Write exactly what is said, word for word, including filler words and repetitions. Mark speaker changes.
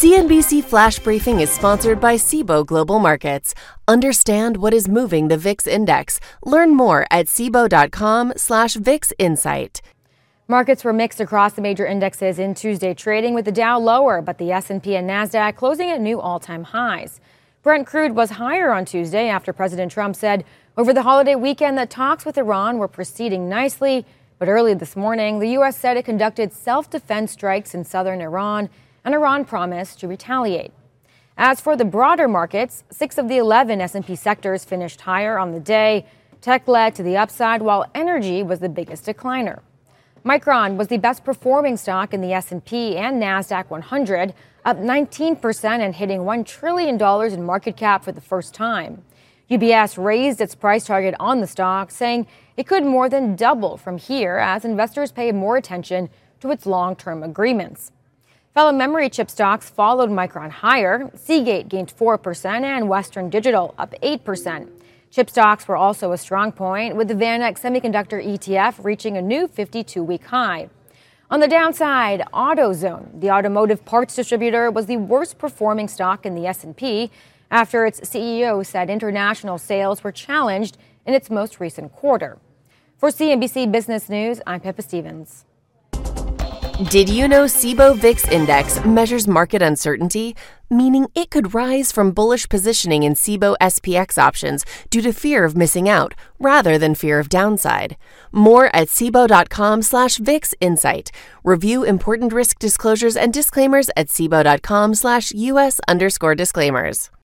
Speaker 1: C N B C Flash Briefing is sponsored by Cboe Global Markets. Understand what is moving the V I X index. Learn more at cboe.com slash VIX Insight.
Speaker 2: Markets were mixed across the major indexes in Tuesday trading, with the Dow lower, but the S and P and NASDAQ closing at new all-time highs. Brent crude was higher on Tuesday after President Trump said over the holiday weekend that talks with Iran were proceeding nicely. But early this morning, the U S said it conducted self-defense strikes in southern Iran, and Iran promised to retaliate. As for the broader markets, six of the eleven S and P sectors finished higher on the day. Tech led to the upside, while energy was the biggest decliner. Micron was the best performing stock in the S and P and NASDAQ one hundred, up nineteen percent and hitting one trillion dollars in market cap for the first time. U B S raised its price target on the stock, saying it could more than double from here as investors pay more attention to its long-term agreements. Fellow memory chip stocks followed Micron higher. Seagate gained four percent and Western Digital up eight percent. Chip stocks were also a strong point, with the VanEck Semiconductor E T F reaching a new fifty-two-week high. On the downside, AutoZone, the automotive parts distributor, was the worst performing stock in the S and P after its C E O said international sales were challenged in its most recent quarter. For C N B C Business News, I'm Pippa Stevens.
Speaker 1: Did you know Cboe V I X Index measures market uncertainty, meaning it could rise from bullish positioning in Cboe S P X options due to fear of missing out rather than fear of downside? More at cboe.com slash VIX Insight. Review important risk disclosures and disclaimers at cboe.com slash US underscore disclaimers.